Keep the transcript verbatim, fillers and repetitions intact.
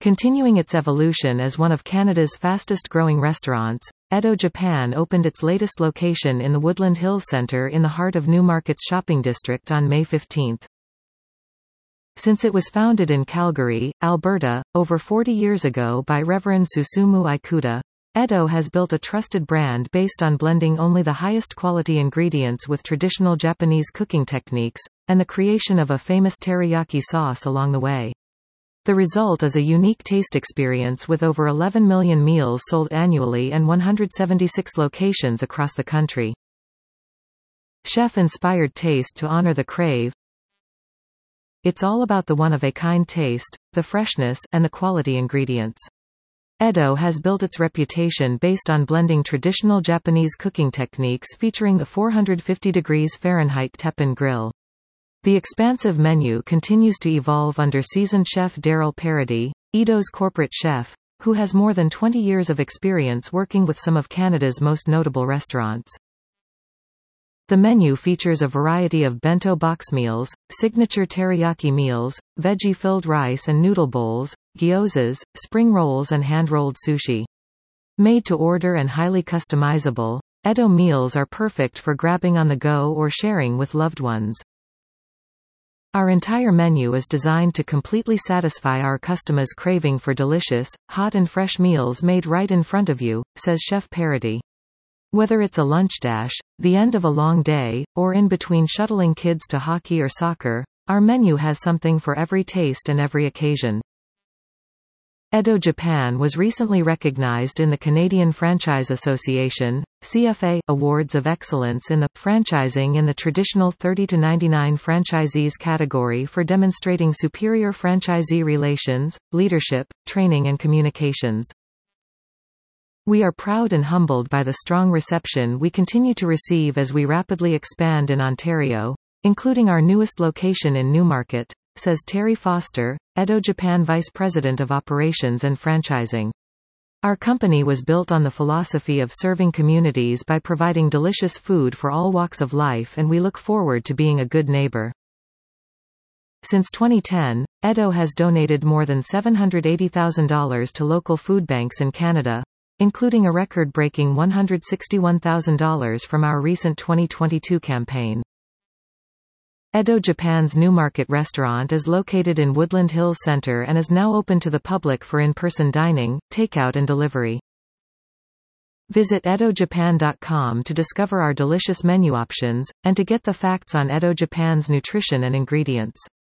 Continuing its evolution as one of Canada's fastest-growing restaurants, Edo Japan opened its latest location in the Woodland Hills Centre in the heart of Newmarket's shopping district on May fifteenth. Since it was founded in Calgary, Alberta, over forty years ago by Reverend Susumu Ikuta, Edo has built a trusted brand based on blending only the highest quality ingredients with traditional Japanese cooking techniques, and the creation of a famous teriyaki sauce along the way. The result is a unique taste experience with over eleven million meals sold annually and one hundred seventy-six locations across the country. Chef-inspired taste to honor the crave. It's all about the one-of-a-kind taste, the freshness, and the quality ingredients. Edo has built its reputation based on blending traditional Japanese cooking techniques featuring the four hundred fifty degrees Fahrenheit Teppan grill. The expansive menu continues to evolve under seasoned chef Daryl Parody, Edo's corporate chef, who has more than twenty years of experience working with some of Canada's most notable restaurants. The menu features a variety of bento box meals, signature teriyaki meals, veggie-filled rice and noodle bowls, gyozas, spring rolls and hand-rolled sushi. Made to order and highly customizable, Edo meals are perfect for grabbing on the go or sharing with loved ones. Our entire menu is designed to completely satisfy our customers' craving for delicious, hot and fresh meals made right in front of you, says Chef Parody. Whether it's a lunch dash, the end of a long day, or in between shuttling kids to hockey or soccer, our menu has something for every taste and every occasion. Edo Japan was recently recognized in the Canadian Franchise Association, C F A, Awards of Excellence in the Franchising in the Traditional thirty to ninety-nine Franchisees category for demonstrating superior franchisee relations, leadership, training and communications. We are proud and humbled by the strong reception we continue to receive as we rapidly expand in Ontario, including our newest location in Newmarket, says Terry Foster, Edo Japan Vice President of Operations and Franchising. Our company was built on the philosophy of serving communities by providing delicious food for all walks of life, and we look forward to being a good neighbor. Since twenty ten, Edo has donated more than seven hundred eighty thousand dollars to local food banks in Canada, including a record-breaking one hundred sixty-one thousand dollars from our recent twenty twenty-two campaign. Edo Japan's Newmarket restaurant is located in Woodland Hills Centre and is now open to the public for in-person dining, takeout and delivery. Visit edo japan dot com to discover our delicious menu options, and to get the facts on Edo Japan's nutrition and ingredients.